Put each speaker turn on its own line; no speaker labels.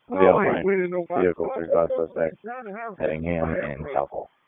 Vehicle 35 suspect heading ham in South Hall.